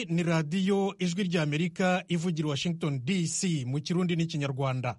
ni radiyo ijwi ry'Amerika ivugira i Washington DC mu kirundi n'ikinyarwanda.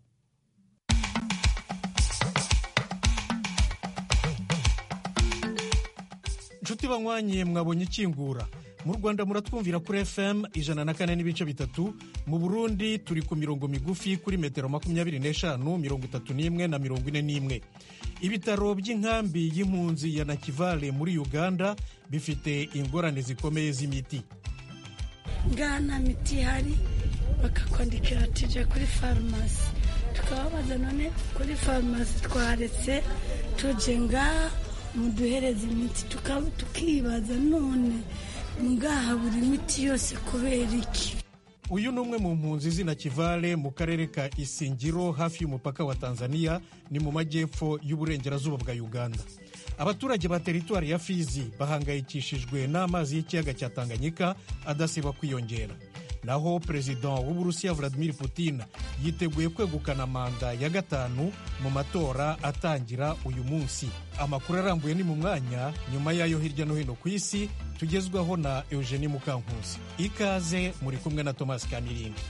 Nshuti banywanyi, mwabonye ikingura. Mu Rwanda muratwumvira kuri FM 104.3, mu Burundi turi ku mirongo migufi kuri metero 25, 31 na 41. Ibitaro by'inkambi y'impunzi ya Nakivale muri Uganda bifite ingorane zikomeye z'imiti. Ngana miti hari bakakwandikira tije kuri farumasi, tukababaza none kuri farumasi twaretse tuje ngaha muduhereza imiti, tukibaza none ngaha buri miti yose kubera iki. Uyu ni umwe mu mpunzi z'i Nakivale mu karere ka Isingiro hafi y'umupaka wa Tanzania, ni mu majyepfo y'uburengerazuba bwa Uganda. Abaturage ba teritwari ya Fizi bahangayikishijwe n'amazi y'ikiyaga cya Tanganyika adasiba kwiyongera. Naho Perezida w'Uburusiya Vladimir Putin yiteguye kwegukana manda ya 5 mu matora atangira uyu munsi. Amakuru arambuye ni mu mwanya nyuma yayo hirya no hino ku isi, tugezwaho na Eugenie Mukankusi. Ikaze, muri kumwe na Thomas Kamiringi.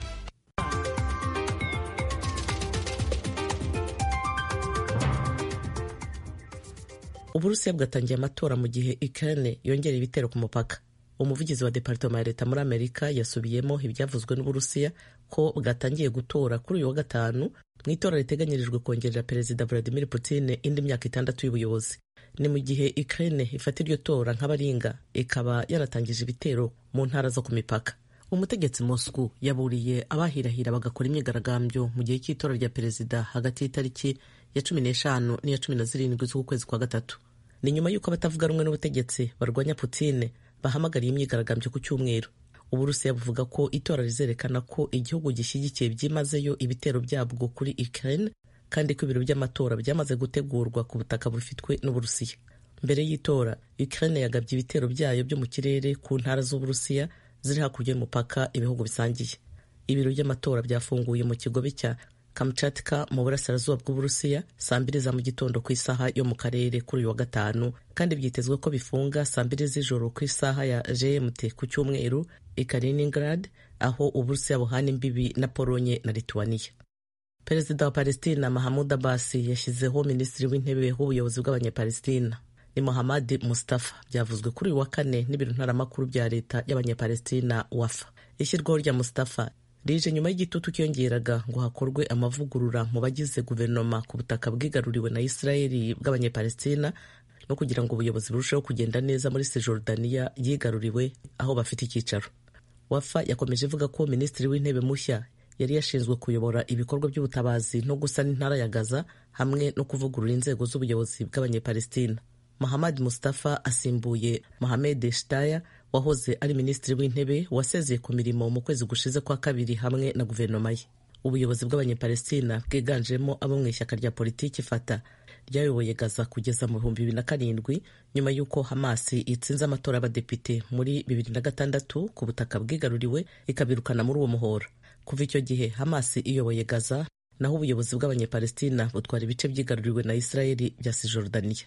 Uburusiya bwatangiye amatora mu gihe Ukraine yongera ibitero ku mupaka. Umuvugizi wa Departement ya Leta muri Amerika yasubiyemo ibyavuzwe n'Uburusiya ko bwatangiye gutora kuri uyu wa gatanu mu itora riteganyirijwe kongerera Perezida Vladimir Putin indi myaka 6 y'ubuyobozi. Ni mu gihe Ukraine ifata iryo tora nk'abaringa, ikaba yaratangije ibitero mu ntara zo ku mipaka. Umutegetsi Moscow yaburiye abahirahira bagakora imyigaragambyo mu gihe cy'itora rya perezida hagati y'itariki ya 15 n'iya 17 z'ukwezi kwa gatatu. Ni nyuma y'uko abatavuga rumwe n'ubutegetsi barwanya Putin bahamagariye imyigaragambyo ku cyumweru. Uburusiya buvuga ko itora rizerekana ko igihugu gishyigikiye byimazeyo ibitero byabwo kuri Ukraine, kandi ko ibiro by'amatora byamaze gutegurwa ku butaka bufitwe n'Uburusiya. Mbere y'itora, Ukraine yagabye ibitero byayo byo mu kirere ku ntara z'Uburusiya ziri hakurya y'umupaka ibihugu bisangiye. Ibiro by'amatora byafunguye mu kigobe cya Kamchatka mu burasirazuba bw'Uburusiya saa 2 za mu gitondo ku isaha yo mu karere kuri uyu wa gatanu, kandi byitezwe ko bifunga saa 2 z'ijoro ku isaha ya GMT ku cyumweru i Kaliningrad, aho Uburusiya buhana imbibi na Polonye na Lithuania. Perezida wa Palestina Mahmoud Abbas yashyizeho minisitiri w'intebe w'ubuyobozi bw'abanyapalestina ni Mohammad Mustafa, byavuzwe kuri uyu wa kane n'ibiro ntaramakuru bya leta y'abanyapalestina Wafa. Ishyirwaho rya Mustafa rije nyuma y'igitutu cyongeraga ngo hakorwe amavugurura mu bagize guverinoma ku butaka bwigaruriwe na Israeli bw'abanyapalestina, no kugira ngo ubuyobozi burusheho kugenda neza muri Cisjordania yigaruriwe aho bafite icyicaro. Wafa yakomeje ivuga ko minisitiri w'intebe mushya yari yashinzwe kuyobora ibikorwa by'ubutabazi no gusana intara ya Gaza hamwe no kuvugurura inzego z'ubuyobozi bw'abanyapalestina. Mohammad Mustafa asimbuye Mohamed Shtaya wahoze ari minisitiri w'intebe wasezeye ku mirimo mu kwezi gushize kwa kabiri hamwe na guverinoma ye. Ubuyobozi bw'abanyapalestina bwiganjemo abo mu ishyaka rya politiki Fatah ryayoboye Gaza kugeza mu 2007 nyuma y'uko Hamas itsinze amatora y'abadepite muri 2006 ku butaka bwigaruriwe ikabirukana muri uwo muhora. Kuva icyo gihe Hamas iyoboye Gaza, naho ubuyobozi bw'abanyapalestina butwara ibice byigaruriwe na Israeli bya Cisjordania.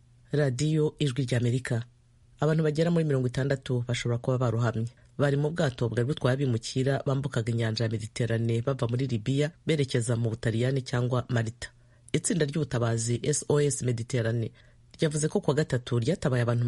Radiyo ijwi ry'Amerika. Abantu bagera muri 60 bashobora kuba barohamye. Bari mu bwato bwari butwaye abimukira bambukaga inyanja ya Mediterane bava muri Libya berekeza mu Butaliyani cyangwa Malta. Itsinda ry'ubutabazi SOS Mediterane ryavuze ko kuwa gatatu ryatabaye abantu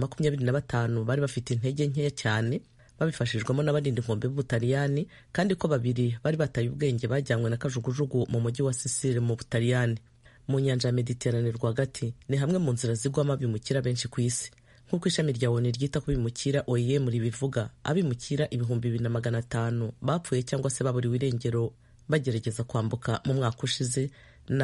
25 bari bafite intege nkeya cyane, babifashijwemo n'abarinda inkombe b'Ubutaliyani, kandi ko 2 bari bataye ubwenge bajyanywe na kajugujugu mu mujyi wa Sicile mu Butaliyani. Mu nyanja ya Mediterane rwagati ni hamwe mu nzira zigwamo abimukira benshi ku isi. Nk'uko ishami rya ONU ryita ku bimukira OIM ribivuga, abimukira 2500 bapfuye cyangwa se baburiwe irengero bagerageza kwambuka mu mwaka ushize na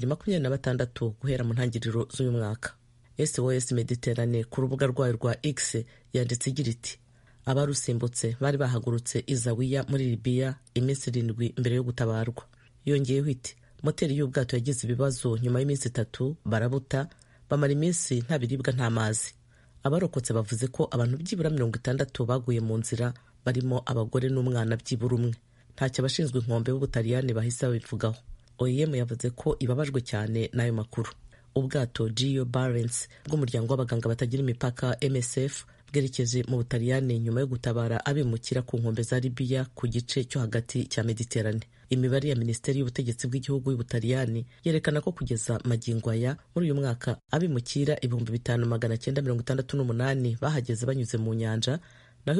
226 guhera mu ntangiriro z'uyu mwaka. SOS Mediterane ku rubuga rwayo rwa X yanditse igira iti: abarusimbutse bari bahagurutse Izawiya muri Libya iminsi 7 mbere yo gutabarwa. Yongeyeho iti: moteri y'ubwato yagize ibibazo nyuma y'iminsi 3 barabuta, bamara iminsi nta biribwa nta mazi. Abarokotse bavuze ko abantu byibura 60 baguye mu nzira, barimo abagore n'umwana byibura umwe. Ntacyo abashinzwe inkombe b'Ubutaliyani bahise babivugaho. OIM yavuze ko ibabajwe cyane n'ayo makuru. Ubwato Geo Barents bw'umuryango w'abaganga batagira imipaka MSF bwerekeje mu Butaliyani nyuma yo gutabara abimukira ku nkombe za Libya ku gice cyo hagati cya Mediterane. Imibare ya Minisiteri y'Ubutegetsi bw'Igihugu y'Ubutaliyani yerekana ko kugeza magingo aya muri uyu mwaka abimukira 5,968 bahageze banyuze mu nyanja, naho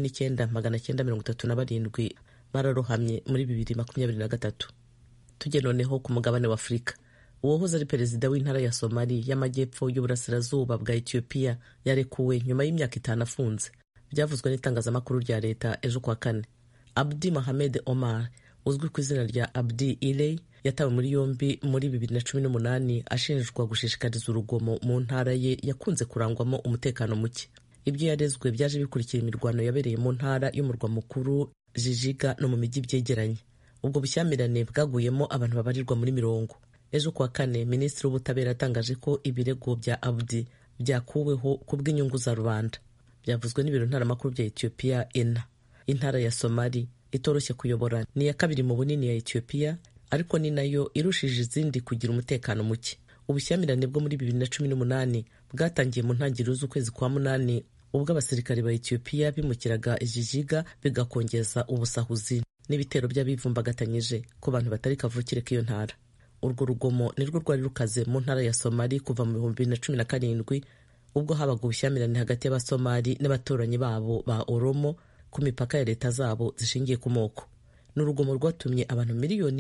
19,937 bararohamye muri 2023. Tujye noneho ku mugabane wa Afurika. Uwahoze ari perezida w'intara ya Somali y'amajyepfo y'uburasirazuba bwa Ethiopia yarekuwe nyuma y'imyaka 5 afunze, byavuzwe n'itangazamakuru rya leta ejo kuwa kane. Abdi Mohamed Omar, uzwi ku izina rya Abdi Iley, yatawe muri yombi muri 2018 ashinjwa gushishikariza urugomo mu ntara ye yakunze kurangwamo umutekano muke. Ibyo yarezwe byaje bikurikira imirwano yabereye mu ntara y'umurwa mukuru Jijiga no mu mijyi byegeranye. Ubwo bushyamirane bwaguyemo abantu babarirwa muri 100. Ejo kuwa kane, Minisitiri w'Ubutabera yatangaje ko ibirego bya Abdi byakuweho ku bw'inyungu za rubanda. Byavuzwe n'ibiro ntaramakuru bya Ethiopia ENA. Intara ya Somali itoroshye kuyobora, ni iya kabiri mu bunini ya Ethiopia, ariko ni nayo irushije izindi kugira umutekano muke. Ubushyamirane bwo muri 2018 bwatangiye mu ntangiriro z'ukwezi kwa munani, ubwo abasirikare ba Ethiopia bimukiraga Jijiga bigakongeza ubusahuzi n'ibitero by'abivumbagatanyije ku bantu batari kavukire k'iyo ntara. Urwo rugomo nirwo rwari rukaze mu ntara ya Somali kuva mu 2017, ubwo habaga ubushyamirane hagati y'Abasomali n'abaturanyi babo ba Oromo ku mipaka ya leta zabo zishingiye ku moko. N'urugomo rwatumye abantu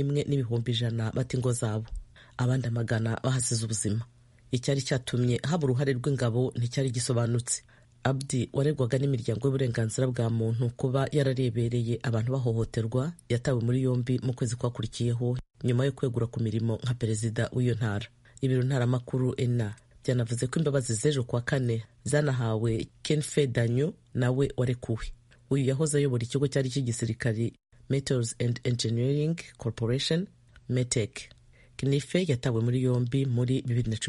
1,100,000 bata ingo zabo, abandi amagana bahasize ubuzima. Icyari cyatumye haba uruhare rw'ingabo nticyari gisobanutse. Abdi waregwaga n'imiryango y'uburenganzira bwa muntu kuba yararebereye abantu bahohoterwa yatawe muri yombi mu kwezi kwakurikiyeho nyuma yo kwegura ku mirimo nka perezida w'iyo ntara. Ibiro ntaramakuru ENA byanavuze ko imbabazi z'ejo kuwa kane zanahawe Kenfe Danyo nawe warekuwe. Uyu yahoze ayobora ikigo cyari cy'igisirikari Metals and Engineering Corporation METEC. Kenfe yatawe muri yombi muri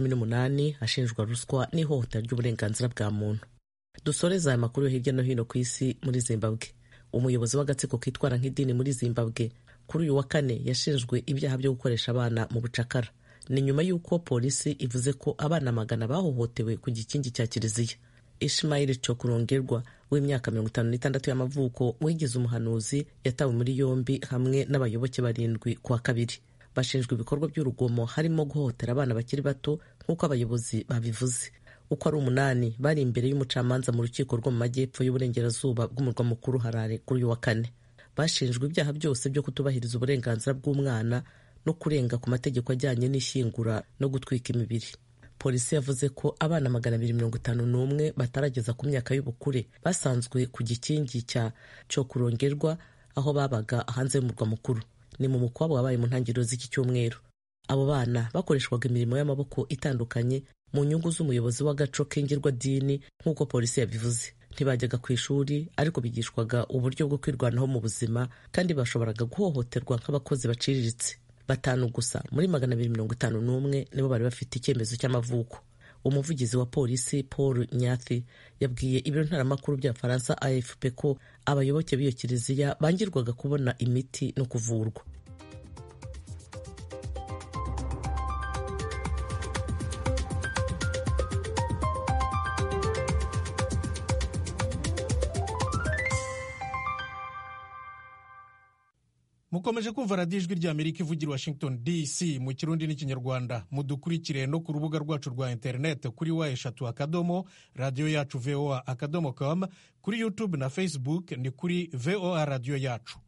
2018 ashinjwa ruswa n'ihohotera ry'uburenganzira bwa muntu. Dusoreza aya makuru yo hirya no hino ku isi muri Zimbabwe. Umuyobozi w'agatsiko kitwara nk'idini muri Zimbabwe kuri uyu wa kane yashinjwe ibyaha byo gukoresha abana mu bucakara. Ni nyuma y'uko polisi ivuze ko abana magana bahohotewe ku gikingi cya kiliziya. Ishmael Chokurongerwa w'imyaka 56 y'amavuko wigize umuhanuzi yatawe muri yombi hamwe n'abayoboke 7 kuwa kabiri. Bashinjwe ibikorwa by'urugomo harimo guhohotera abana bakiri bato nk'uko abayobozi babivuze. Uko ari 8 bari imbere y'umucamanza mu rukiko rwo mu majyepfo y'uburengerazuba bw'umurwa mukuru Harare kuri uyu wa kane. Bashinjwe ibyaha byose byo kutubahiriza uburenganzira bw'umwana no kurenga ku mategeko ajyanye n'ishyingura no gutwika imibiri. Polisi yavuze ko abana 251 batarageza ku myaka y'ubukure basanzwe ku gikingi cya Chokurongerwa aho babaga hanze y'umurwa mukuru. Ni mu mukwabo wabaye mu ntangiriro z'iki cyumweru. Abo bana bakoreshwaga imirimo y'amaboko itandukanye mu nyungu z'umuyobozi w'agaco k'ingirwa dini nk'uko polisi yabivuze. Ntibajyaga ku ishuri ariko bigishwaga uburyo bwo kwirwanaho mu buzima kandi bashoboraga guhohoterwa nk'abakozi baciriritse. 5 gusa muri 251 nibo bari bafite icyemezo cy'amavuko. Umuvugizi wa polisi Paul Nyathi yabwiye ibiro ntaramakuru bya Faransa AFP ko abayoboke b'iyo kiliziya bangirwaga kubona imiti no kuvurwa. Mukomeje kumva radiyo ijwi rya Amerika ivugira Washington DC mu Kirundi n'Ikinyarwanda. Mudukurikire no ku rubuga rwacu rwa internet kuri wa3 radio yacu voa.com, kuri YouTube na Facebook ni kuri VOA radio yacu.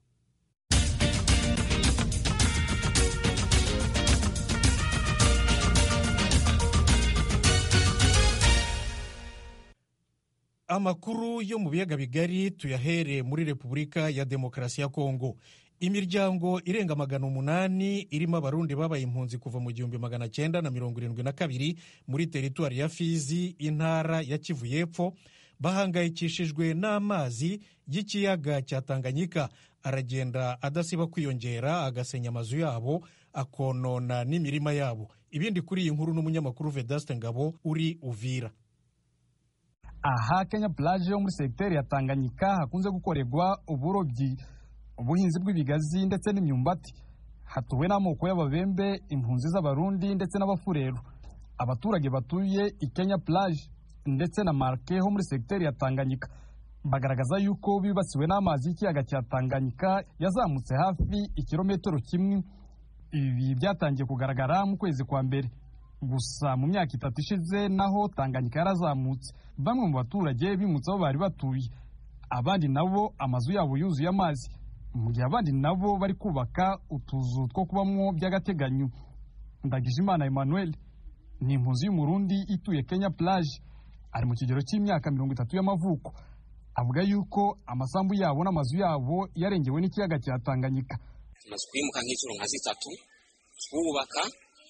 Amakuru yo mu biyaga bigari tuyahere muri Repubulika ya Demokarasi ya Kongo. Imiryango irenga 800 irimo abarundi babaye impunzi kuva mu 1972 muri teritwari ya Fizi, intara ya Kivu y'Epfo, bahangayikishijwe n'amazi y'ikiyaga cya Tanganyika aragenda adasiba kwiyongera agasenya amazu yabo akonona n'imirima yabo. Ibindi kuri iyi nkuru n'umunyamakuru Vedaste Ngabo uri Uvira. Aha Kenya Plage yo muri sekiteri ya Tanganyika hakunze gukorerwa uburobyi, ubuhinzi bw'ibigazi ndetse n'imyumbati. Hatuwe n'amoko y'ababembe, impunzi z'abarundi ndetse n'abafureru. Abaturage batuye i Kenya Plage ndetse na Marke ho muri segiteri ya Tanganyika bagaragaza yuko bibasiwe n'amazi y'ikiyaga cya Tanganyika yazamutse hafi ikirometero kimwe. Ibi byatangiye kugaragara mu kwezi kwa mbere, gusa mu myaka 3 ishize naho Tanganyika yarazamutse. Bamwe mu baturage bimutse aho bari batuye, abandi nabo amazu yabo yuzuye amazi, mu gihe abandi nabo bari kubaka utuzu two kubamwo by'agateganyo. Ndagijimana Emmanuel ni impunzi y'Umurundi ituye Kenya Plage, ari mu kigero cy'imyaka 30 y'amavuko. Avuga yuko amasambu yabo n'amazu yabo yarengewe n'ikiyaga cya Tanganyika. Tumaze kwimuka nk'inshuro nka 3 twubaka,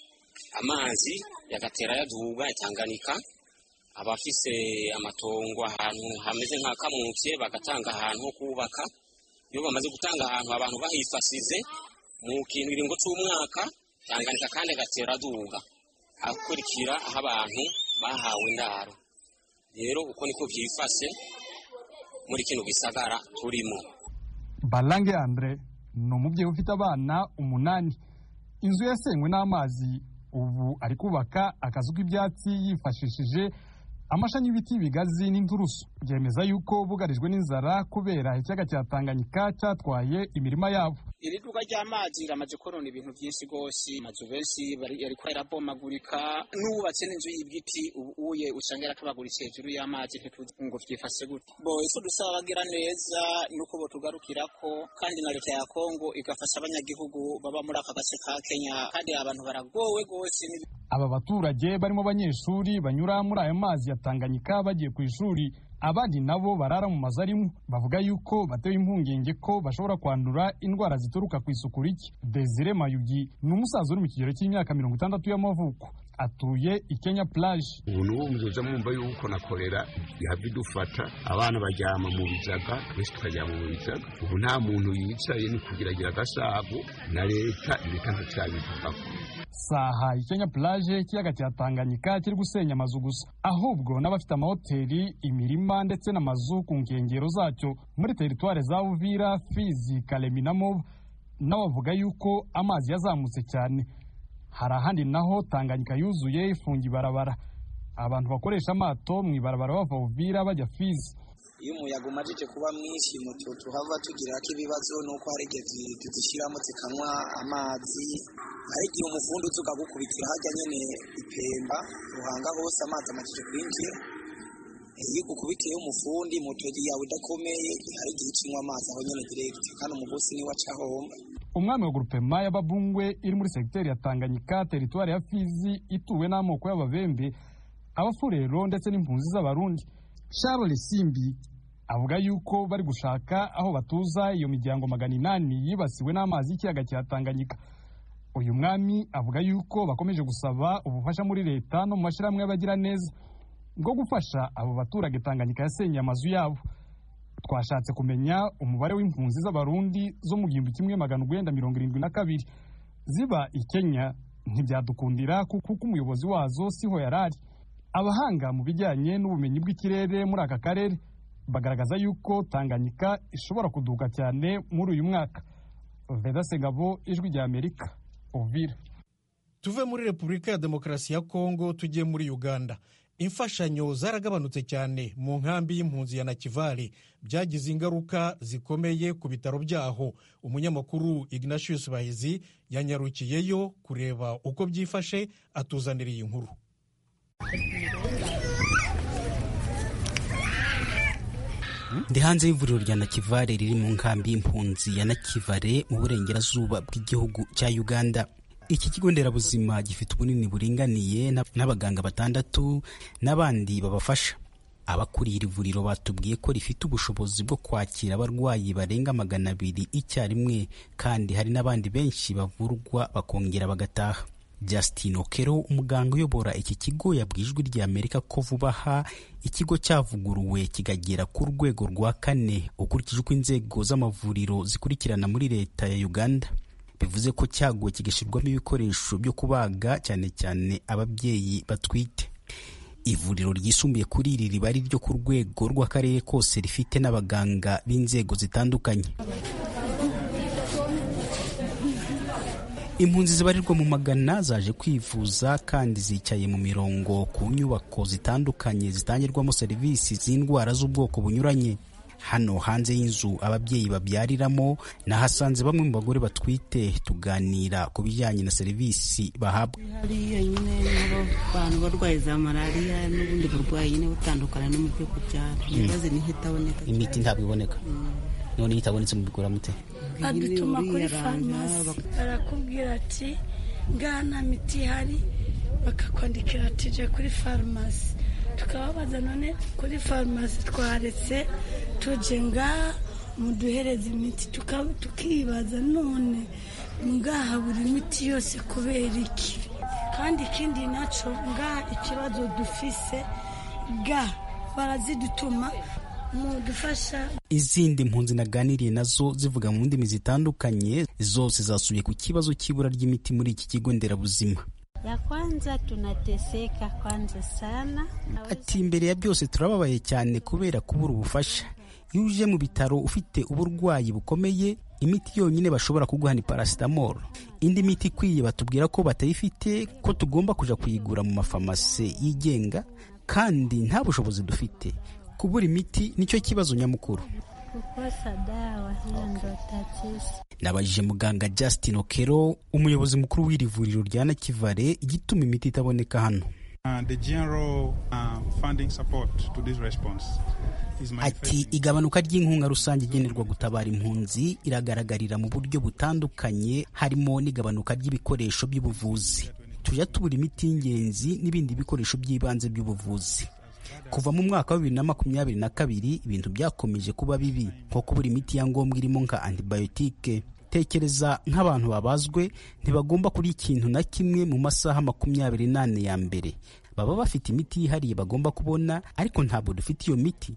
amazi yagatera yaduga Tanganyika. Abafise amatongo ahantu hameze nka Kamutse bagatanga ahantu ho kubaka. Iyo bamaze gutanga ahantu abantu bahifasize mu kintu iringo cy'umwaka, Tanganyika kandi gatera duga akurikira aho abantu bahawe indaro. Rero uko niko byifase muri kino gisagara turimo. Balange Andre ni umubyeyi ufite abana 8. Inzu yasenywe n'amazi, ubu ari kubaka akazu k'ibyatsi yifashishije amashami y'ibiti bigazi n'inturusu. Byemeza yuko bugarijwe n'inzara kubera ikiyaga cya Tanganyika cyatwaye imirima yabo. Iri duka ry'amazi ramaze korona ibintu byinshi gose, amazu benshi ariko yarabomagurika, n'ubatse n'inzu y'ibiti ubuye usangera kabaguritse hejuru y'amazi ngo vyifashe gute. Bo iso dusaba bagira neza nuko botugarukirako, kandi na leta ya Kongo igafasha abanyagihugu baba muri aka gace ka Kenya, kandi abantu baragowe gose. Aba baturage barimo abanyeshuri banyura muri aya mazi ya Tanganyika bagiye ku ishuri, abandi nabo barara mu mazu arimo. Bavuga yuko batewe impungenge ko bashobora kwandura indwara zituruka ku isuku rike. Desire Mayugi ni umusaza uri mu kigero cy'imyaka 60 y'amavuko, atuye i Kenya Plage. Ubu n'ubu muzoza mwumva yuko na kolera yavidufata, abana baryama mu bizaga, twese tukaryama mu bizaga. Ubu nta muntu yicaye ni kugiragira agasago, na leta ntacabivugako. Saha i Kenya Plage ikiyaga cya Tanganyika kiri gusenya amazu gusa, ahubwo n'abafite amahoteli, imirima ndetse n'amazu ku nkengero zacyo muri teritware za Uvira, Fizi, Kalemi na Moba nabo bavuga yuko amazi yazamutse cyane. Hari ahandi naho Tanganyika yuzuye ifunga ibarabara, abantu bakoresha amato mu ibarabara bava Uvira bajya Fizi. Iyo umuyaga umajije kuba mwinshi tuhava tugira ko ibibazo nuko hari igihe tuzishyiramo zikanywa amazi, hari igihe umufundi uzuka gukubitira hajya nyene ipemba ruhanga hose amazi amajije kwinjira. Iyo gukubitiye umufundi moto yawe idakomeye, hari igihe kinywa amazi aho nyene direct, kandi umugosi ni wacahomba. Umwami wa groupema y'Ababungwe iri muri segiteri ya Tanganyika, teritwari ya Fizi ituwe n'amoko y'Ababembe, Abafurero ndetse n'impunzi z'Abarundi. Charles Simbi avuga yuko bari gushaka aho batuza iyo miryango 800 yibasiwe n'amazi y'ikiyaga cya Tanganyika. Uyu mwami avuga yuko bakomeje gusaba ubufasha muri leta no mu mashiramwe y'abagira neza ngo gufasha abo baturage Tanganyika yasenye amazu yabo. Twashatse kumenya umubare w'impunzi z'Abarundi zo mu 1972 ziba i Kenya, ntibyadukundira kuko umuyobozi wazo siho yarari. Abahanga mu bijyanye n'ubumenyi bw'ikirere muri aka karere bagaragaza yuko Tanganyika ishobora kuduka cyane muri uyu mwaka. Veda Segabo, Ijwi rya Amerika, Uvira. Tuve muri Repubulika ya Demokarasi ya Kongo tujye muri Uganda. Imfashanyo zaragabanutse cyane mu nkambi y'impunzi ya Nakivale, byagize ingaruka zikomeye ku bitaro byaho. Umunyamakuru Ignatius Bahizi yanyarukiyeyo kureba uko byifashe, atuzanira iyi nkuru. Ndi hanze y'ivuriro rya Nakivale riri mu nkambi y'impunzi ya Nakivale mu burengerazuba bw'igihugu cya Uganda. Iki kigo nderabuzima gifite ubunini buringaniye n'abaganga 6 n'abandi babafasha. Abakuriye iri vuriro batubwiye ko rifite ubushobozi bwo kwakira abarwayi barenga 200 icyarimwe, kandi hari n'abandi benshi bavurwa bakongera bagataha. Justin Okero, umuganga uyobora iki kigo, yabwiye Ijwi rya Amerika ko vuba aha ikigo cyavuguruwe kigagera ku rwego rwa 4 ukurikije uko inzego z'amavuriro zikurikirana muri leta ya Uganda. Bivuze ko cyaguwe kigashirwamo ibikoresho byo kubaga cyane cyane ababyeyi batwite. Ivuriro ryisumbuye kuri iri riba ari ryo ku rwego rw'akarere kose, rifite n'abaganga b'inzego zitandukanye. Impunzi zibarirwa mu magana zaje kwivuza kandi zicaye mu mirongo ku nyubako zitandukanye zitangirwamo serivisi z'indwara z'ubwoko bunyuranye. Hano hanze y'inzu ababyeyi babyariramo nahasanze bamwe mu bagore batwite tuganira ku bijyanye na serivisi bahabwa. Hariya nyine abantu barwaye za malariya n'ubundi burwayi nyine butandukana no mu byo kubyara. Ibibazo ni hitaboneka. Imiti ntabwo iboneka. None itabonetse mu bigura mute? Badutuma kuri farumasi barakubwira ati ngana miti hari, bakakwandikira ati je kuri farumasi. Tukababaza none kuri farumasi twaretse tuje ngaha muduhereza imiti, tukibaza none ngaha buri miti yose kubera iki? Kandi ikindi naco ngaha ikibazo dufise barazidutuma mudufasha. Izindi mpunzi naganiriye nazo zivuga mu ndimi zitandukanye zose zasubiye ku kibazo cy'ibura ry'imiti muri iki kigo nderabuzima. Ya kwanza tunateseka kwanza sana. Ati imbere ya byose turababaye cyane kubera kubura ubufasha. Iyo uje mu bitaro ufite uburwayi bukomeye, imiti yonyine bashobora kuguha ni paracetamol. Indi miti ikwiye batubwira ko batayifite, ko tugomba kuja kuyigura mu mafarumasi yigenga, kandi nta bushobozi dufite. Kubura imiti nicyo kibazo nyamukuru. Kukosa dawa hiyo ndo tatizo. Nabajije muganga Justin Okero, umuyobozi mukuru w'iri vuriro rya Nakivale, igituma imiti itaboneka hano. The general funding support to this response is ati igabanuka ry'inkunga rusange igenerwa gutabara impunzi iragaragarira mu buryo butandukanye, harimo n'igabanuka ry'ibikoresho by'ubuvuzi. Tujya tubura imiti y'ingenzi n'ibindi bikoresho by'ibanze by'ubuvuzi. Kuva mu mwaka wa 2022 ibintu byakomeje kuba bibi, nko kubura imiti ya ngombwa irimo nka antibiotique. Tekereza nk'abantu babazwe ntibagomba kuri ikintu na kimwe mu masaha 28 ya mbere. Baba bafite imiti yihariye bagomba kubona, ariko ntabwo dufite iyo miti.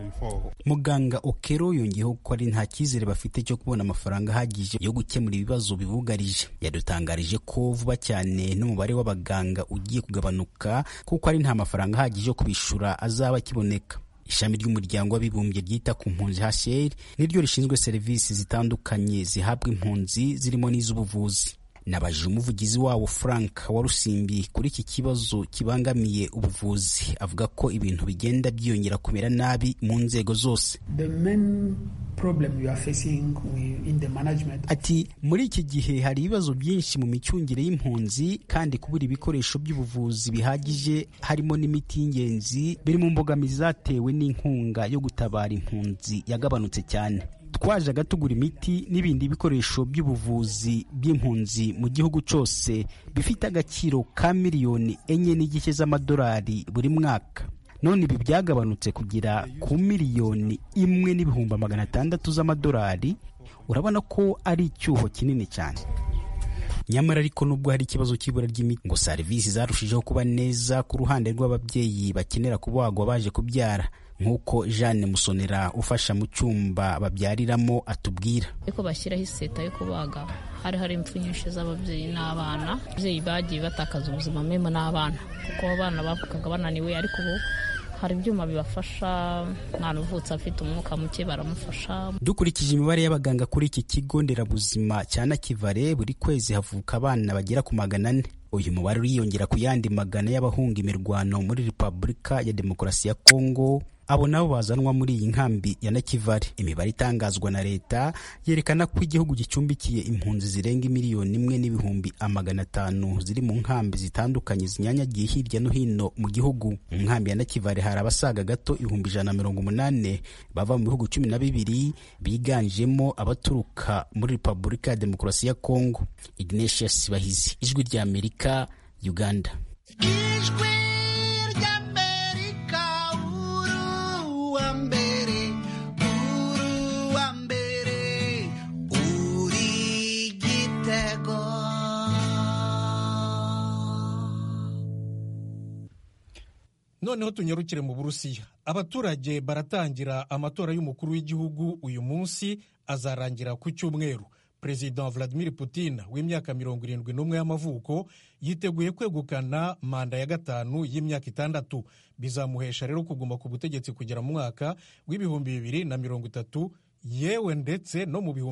Muganga Okero yongeyeho ko ari nta cyizere bafite cyo kubona amafaranga ahagije yo gukemura ibibazo bibugarije. Yadutangarije ko vuba cyane n'umubare w'abaganga ugiye kugabanuka kuko ari nta mafaranga ahagije yo kubishura azaba kiboneka. Ishami ry'umuryango w'abibumbye ryita ku mpunzi HCR niryo rishinzwe serivisi zitandukanye zihabwa impunzi zirimo n'iz'ubuvuzi. Nabajije umuvugizi wawo Frank Warusimbi kuri iki kibazo kibangamiye ubuvuzi, avuga ko ibintu bigenda byiyongera kumera nabi mu nzego zose. The main problem you are facing in the management. Ati muri iki gihe hari ibibazo byinshi mu micungire y'impunzi, kandi kubura ibikoresho by'ubuvuzi bihagije harimo n'imiti y'ingenzi biri mu mbogamizi zatewe n'inkunga yo gutabara impunzi yagabanutse cyane. Twajaga tugura imiti n'ibindi bikoresho by'ubuvuzi by'impunzi mu gihugu cyose bifite agaciro ka miliyoni 4.5 z'amadolari buri mwaka. None ibi byagabanutse kugira ku miliyoni 1.6 z'amadolari. Urabona ko ari icyuho kinini cyane. Nyamara ariko nubwo hari ikibazo cy'ibura ry'imiti, ngo serivisi zarushijeho kuba neza ku ruhande rw'ababyeyi bakenera kubagwa baje kubyara, nk'uko Jeanne Musonera ufasha mu cyumba babyariramo atubwira. Eko bashyiraho iseta yo kubaga, hari impfu nyinshi z'ababyeyi n'abana. Ababyeyi bagiye batakaza ubuzima mema n'abana, kuko abana bavukaga bananiwe, ariko ubu hari ibyuma bibafasha. Mwana uvutse afite umwuka muke baramufasha. Dukurikije imibare y'abaganga kuri iki kigo nderabuzima cya Nakivale, buri kwezi havuka abana bagera ku 400. Uyu mubare uriyongera ku yandi magana y'abahunga imirwano muri Repubulika ya Demokarasi ya Kongo. Abo nabo bazanwa muri iyi nkambi ya Nakivale. Imibare itangazwa na leta yerekana ko igihugu gicumbikiye impunzi zirenga 1,500,000 ziri mu nkambi zitandukanye zinyanyagiye hirya no hino mu gihugu. Mu nkambi ya Nakivale hari abasaga gato 180 bava mu bihugu 12 biganjemo abaturuka muri Repubulika ya Demokarasi ya Kongo. Ignatius Bahizi, Ijwi rya Amerika, Uganda. Noneho tunyarukire mu Burusiya. Abaturage baratangira amatora y'umukuru w'igihugu uyu munsi, azarangira ku cyumweru. President Vladimir Putin w'imyaka 71 y'amavuko yiteguye kwegukana manda ya 5 y'imyaka 6. Bizamuhesha rero kuguma ku butegetsi kugera mu mwaka w'ibihumbi 2030 yewe ndetse no mu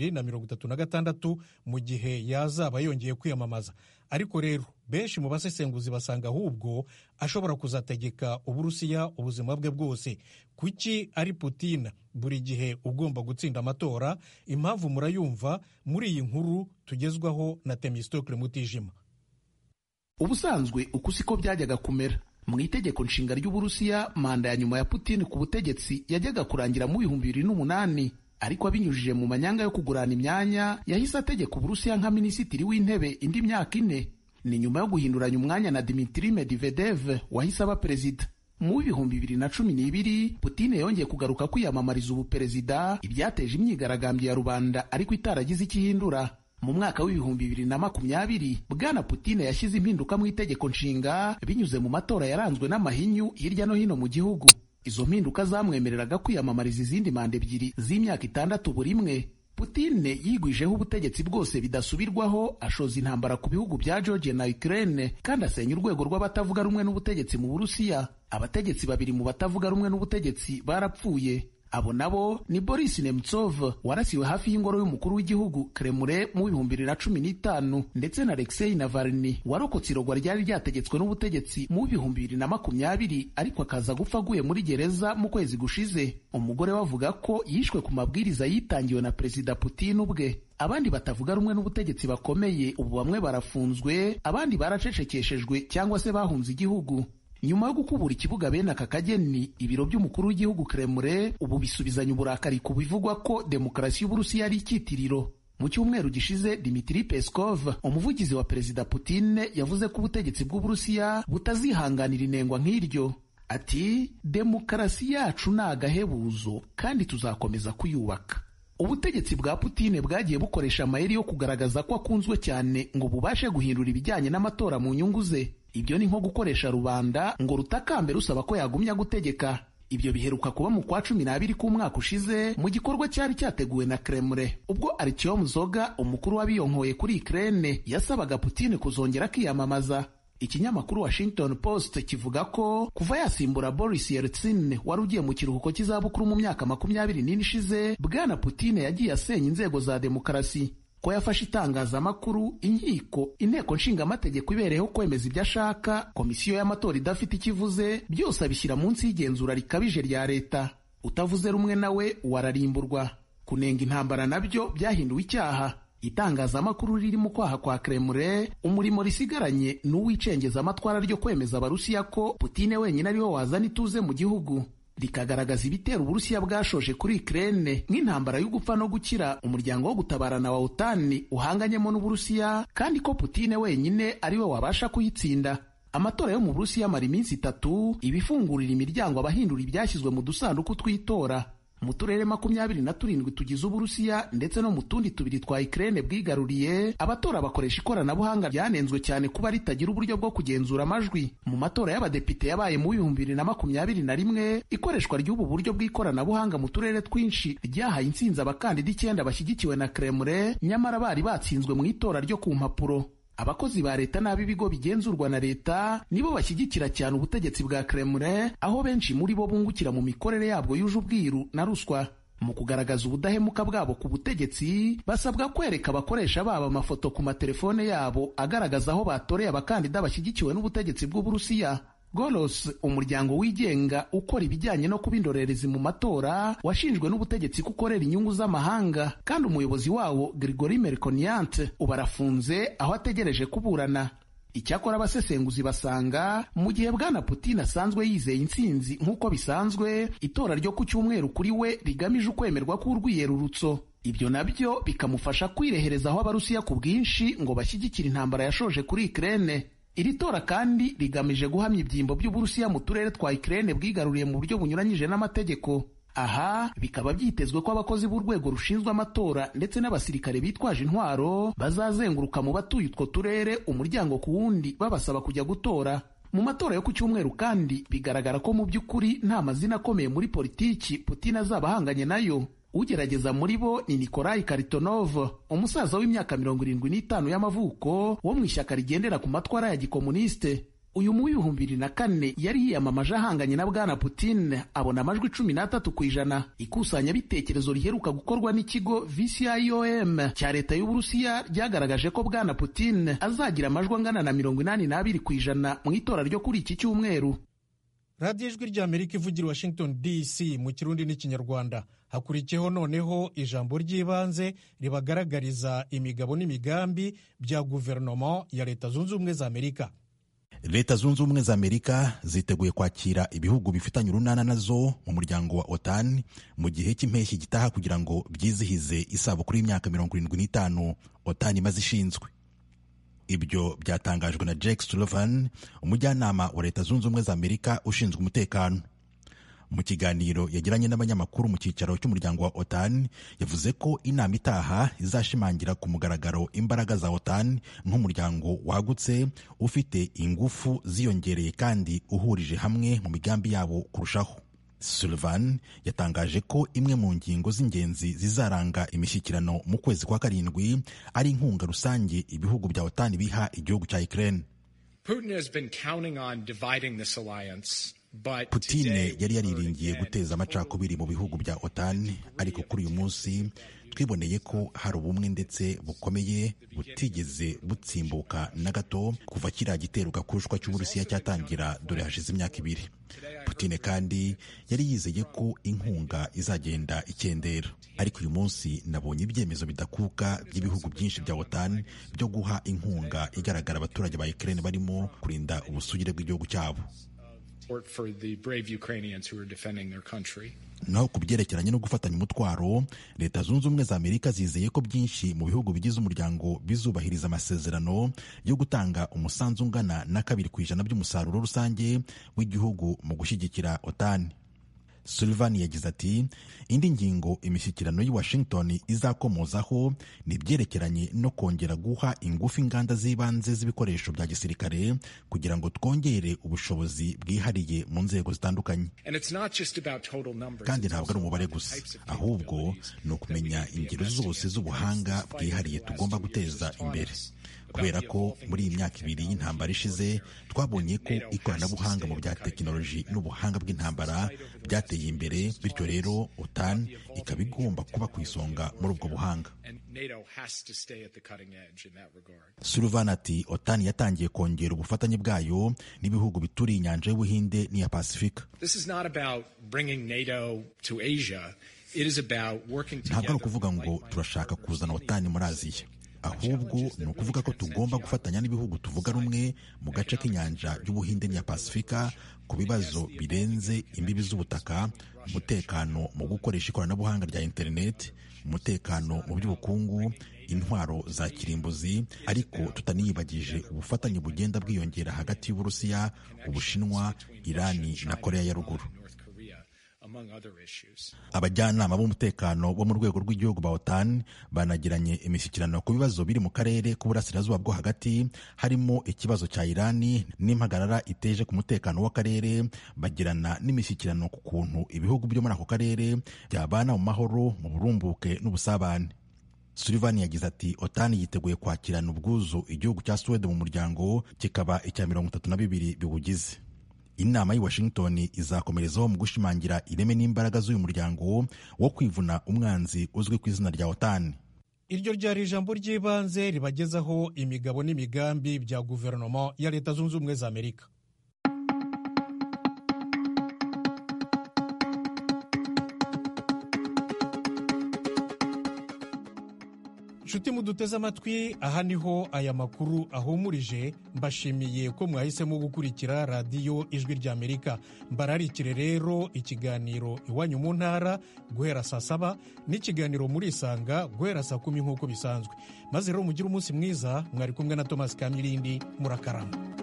2036 mu gihe yazaba yongeye kwiyamamaza. Ariko rero benshi mu basesenguzi basanga ahubwo ashobora kuzategeka Uburusiya ubuzima bwe bwose. Kuki ari Putin buri gihe ugomba gutsinda amatora? Impamvu murayumva muri iyi nkuru tugezwaho na Themistocle Mutijima. Ubusanzwe uko siko byajyaga kumera. Mu itegeko nshinga ry'Uburusiya, manda ya nyuma ya Putin ku butegetsi yajyaga kurangira mu 2008, ariko abinyujije mu manyanga yo kugurana imyanya yahise ategeka Uburusiya nka minisitiri w'intebe indi myaka 4. Ni nyuma yo guhinduranya umwanya na Dmitry Medvedev wahise aba perezida. Mu 2012 Putin yongeye kugaruka kwiyamamariza ubuperezida, ibyateje imyigaragambyo ya rubanda ariko itaragize ikihindura. Mu mwaka w'2020 Bwana Putin yashyize impinduka mu itegeko nshinga binyuze mu matora yaranzwe n'amahinyu hirya no hino mu gihugu. Izo mpinduka zamwemereraga kwiyamamariza izindi manda 2 z'imyaka 6 buri imwe. Putin yigwijeho ubutegetsi bwose bidasubirwaho, ashoza intambara ku bihugu bya Georgia na Ukraine kandi asenya urwego rw'abatavuga rumwe n'ubutegetsi mu Burusiya. Abategetsi 2 mu batavuga rumwe n'ubutegetsi barapfuye. Abo nabo ni Boris Nemtsov warasiwe hafi y'ingoro y'umukuru w'igihugu Kremlin mu 2015 ndetse na Alexei Navalny warokotse irogwa ryari ryategetswe n'ubutegetsi mu 2020 ariko akaza gupfa aguye muri gereza mu kwezi gushize. Umugore wavuga ko yishwe ku mabwiriza yitangiwe na Perezida Putin ubwe. Abandi batavuga rumwe n'ubutegetsi bakomeye ubu bamwe barafunzwe, abandi baracecekeshejwe cyangwa se bahunze igihugu. Nyuma yo gukubura ikibuga bene aka kageni, ibiro by'umukuru w'igihugu Kremlin ubu bisubizanya uburakari ku bivugwa ko demokarasi y'Uburusiya ari icyitiriro. Mu cyumweru gishize Dmitry Peskov, umuvugizi wa Perezida Putin, yavuze ko ubutegetsi bw'Uburusiya butazihanganira inengwa nk'iryo. Ati, demokarasi yacu ni agahebuzo kandi tuzakomeza kuyubaka. Ubutegetsi bwa Putin bwagiye bukoresha amayeri yo kugaragaza ko akunzwe cyane ngo bubashe guhindura ibijyanye n'amatora mu nyungu ze. Ibyo ni nko gukoresha rubanda ngo rutakambe rusaba ko yagumya gutegeka. Ibyo biheruka kuba mu kwa 12 k'umwaka ushize mu gikorwa cyari cyateguwe na Kremlin, ubwo Artyom Zoga, umukuru w'abiyonkoye kuri Ukraine, yasabaga Putin kuzongera kwiyamamaza. Ikinyamakuru Washington Post kivuga ko kuva yasimbura Boris Yeltsin wari ugiye mu kiruhuko cy'izabukuru mu myaka 24 ishize, Bwana Putin yagiye asenya inzego za demokarasi. Ko yafashe itangazamakuru, inkiko, inteko nshingamategeko ibereyeho kwemeza ibyo ashaka, komisiyo y'amatora idafite ikivuze, byose abishyira munsi y'igenzura rikabije rya leta. Utavuze rumwe nawe wararimburwa. Kunenga intambara nabyo byahinduwe icyaha. Itangazamakuru riri mu kwaha kwa Kremlin umurimo risigaranye n'uwicengeza amatwara ryo kwemeza Abarusiya ko Putin wenyine ariwe wazana ituze mu gihugu. Rikagaragaza ibitero Uburusiya bwashoje kuri Ukraine nk'intambara yo gupfa no gukira, umuryango wo gutabarana wa OTAN uhanganyemo n'Uburusiya, kandi ko Putin wenyine ariwe wabasha kuyitsinda. Amatora yo mu Burusiya mara iminsi 3 ibifungurira imiryango abahindura ibyashyizwe mu dusanduku twitora. Mu turere 27 tugize Uburusiya ndetse no mu tundi 2 twa Ukraine bwigaruriye, abatora bakoresha ikoranabuhanga ryanenzwe cyane kuba ritagira uburyo bwo kugenzura amajwi. Mu matora y'abadepite yabaye mu 2021, ikoreshwa ry'ubu buryo bw'ikoranabuhanga mu turere twinshi ryahaye intsinzi abakandida 9 bashyigikiwe na Kremlin, nyamara bari batsinzwe mu itora ryo ku mpapuro. Abakozi ba leta n'abibigo bigenzurwa na leta nibo bashyigikira cyane ubutegetsi bwa Kremlin, aho benshi muri bo bungukira mu mikorere yabwo yuje ubwiru na ruswa. Mu kugaragaza ubudahemuka bwabo ku butegetsi, basabwa kwereka abakoresha babo amafoto ku matelefone yabo agaragaza aho batoreye abakandida bashyigikiwe n'ubutegetsi bw'Uburusiya. Golos, umuryango wigenga ukora ibijyanye no kuba indorerezi mu matora, washinjwe n'ubutegetsi gukorera inyungu z'amahanga, kandi umuyobozi wawo Grigory Merkoniant ubarafunze aho ategereje kuburana. Icyakora abasesenguzi basanga mu gihe Bwana Putin asanzwe yizeye intsinzi nk'uko bisanzwe, itora ryo ku cyumweru kuri we rigamije ukwemerwa k'urwiyerurutso. Ibyo nabyo bikamufasha kwireherezaho Abarusiya ku bwinshi ngo bashyigikire intambara yashoje kuri Ukraine. Iri tora kandi rigamije guhamya ibyimbo by'Uburusiya mu turere twa Ukraine bwigaruriye mu buryo bunyuranyije n'amategeko. Aha bikaba byitezwe ko abakozi b'urwego rushinzwe amatora ndetse n'abasirikare bitwaje intwaro bazazenguruka mu batuye utwo turere umuryango ku wundi babasaba kujya gutora. Mu matora yo ku cyumweru kandi bigaragara ko mu by'ukuri nta mazina akomeye muri politiki Putin azaba ahanganye nayo. Ugerageza muri bo ni Nikolai Kharitonov, umusaza w'imyaka 75 y'amavuko wo mu ishyaka rigendera ku matwara ya gikomuniste. uyu mu 2004 yari yiyamamaje ahanganye na bwana Putin abona amajwi 13%. Ikusanyabitekerezo riheruka gukorwa n'ikigo VCIOM cya leta y'Uburusiya ryagaragaje ko bwana Putin azagira amajwi angana na 82% mu itora ryo kuri iki cyumweru. radiyo ijwi ry'Amerika ivugira Washington DC mu Kirundi n'Ikinyarwanda. Hakurikiyeho noneho ijambo ry'ibanze ribagaragariza imigabo n'imigambi bya guverinoma ya Leta Zunze Ubumwe za Amerika. Leta Zunze Ubumwe za Amerika ziteguye kwakira ibihugu bifitanye urunana nazo mu muryango wa OTAN mu gihe cy'impeshyi gitaha kugira ngo byizihize isabukuru y'imyaka 75 OTAN imaze ishinzwe. Ibyo byatangajwe na Jake Sullivan, umujyanama wa Leta Zunze Ubumwe za Amerika ushinzwe umutekano. Mu kiganiro yagiranye n'abanyamakuru mu cyicaro cy'umuryango wa OTAN, yavuze ko inama itaha izashimangira ku mugaragaro imbaraga za OTAN nk'umuryango wagutse ufite ingufu ziyongereye kandi uhurije hamwe mu migambi yabo kurushaho. Sullivan yatangaje ko imwe mu ngingo z'ingenzi zizaranga imishyikirano mu kwezi kwa karindwi ari inkunga rusange ibihugu bya OTAN biha igihugu cya Ukraine. Putin yari yariringiye guteza amacakubiri mu bihugu bya OTAN, ariko kuri uyu munsi twiboneye ko hari ubumwe ndetse bukomeye butigeze butsimbuka na gato kuva kiriya gitero gakurushwa cy'Uburusiya cyatangira, dore hashize imyaka 2. Putin kandi yari yizeye ko inkunga izagenda ikendera, ariko uyu munsi nabonye ibyemezo bidakuka by'ibihugu byinshi bya OTAN byo guha inkunga igaragara abaturage ba Ukraine barimo kurinda ubusugire bw'igihugu cyabo. Naho ku byerekeranye no gufatanya umutwaro, Leta Zunze Ubumwe za Amerika zizeye ko byinshi mu bihugu bigize umuryango bizubahiriza amasezerano yo gutanga umusanzu ungana na 2% by'umusaruro rusange w'igihugu mu gushyigikira OTAN. Sullivan yagize ati, indi ngingo imishyikirano y'i Washington izakomozaho ni ibyerekeranye no kongera guha ingufu inganda z'ibanze z'ibikoresho bya gisirikare kugira ngo twongere ubushobozi bwihariye mu nzego zitandukanye. Kandi ntabwo ari umubare gusa, ahubwo ni ukumenya ingero zose z'ubuhanga bwihariye tugomba guteza imbere. Kubera ko muri iyi myaka 2 y'intambara ishize twabonye ko ikoranabuhanga mu bya tekinoloji n'ubuhanga bw'intambara byateye imbere, bityo rero OTAN ikaba igomba kuba ku isonga muri ubwo buhanga. Sullivan ati, OTAN yatangiye kongera ubufatanye bwayo n'ibihugu bituriye inyanja y'Ubuhinde n'iya Pasifika. Ntabwo ari ukuvuga ngo turashaka kuzana OTAN muri Aziya, ahubwo ni ukuvuga ko tugomba gufatanya n'ibihugu tuvuga rumwe mu gace k'inyanja y'Ubuhinde n'iya Pasifika ku bibazo birenze imbibi z'ubutaka, umutekano mu gukoresha ikoranabuhanga rya internet, umutekano mu by'ubukungu, intwaro za kirimbuzi, ariko tutaniyibagije ubufatanye bugenda bwiyongera hagati y'Uburusiya, Ubushinwa, Irani na Korea ya Ruguru. Abajyanama b'umutekano bo mu rwego rw'igihugu ba OTAN banagiranye imishyikirano ku bibazo biri mu karere k'uburasirazuba bwo hagati, harimo ikibazo cya Irani n'impagarara iteje ku mutekano w'akarere. Bagirana n'imishyikirano ku kuntu ibihugu byo muri ako karere byabana mu mahoro, mu burumbuke n'ubusabane. Sullivan yagize ati, OTAN yiteguye kwakirana ubwuzu igihugu cya Sweden mu muryango, kikaba icya 32 biwugize. Inama y'i Washington izakomerezaho mu gushimangira ireme n'imbaraga z'uyu muryango wo kwivuna umwanzi uzwi ku izina rya OTAN. Iryo ryari ijambo ry'ibanze ribagezaho imigabo n'imigambi bya guverinoma ya Leta Zunze Ubumwe za Amerika. Nshuti muduteze amatwi, aha niho aya makuru ahumurije. Mbashimiye ko mwahisemo gukurikira radiyo Ijwi ry'Amerika. Mbararikire rero ikiganiro Iwanyu mu Ntara guhera saa 7 n'ikiganiro muri Isanga guhera saa 10 nk'uko bisanzwe. Maze rero mugire umunsi mwiza. Mwari kumwe na Thomas Kamilindi. Murakarama.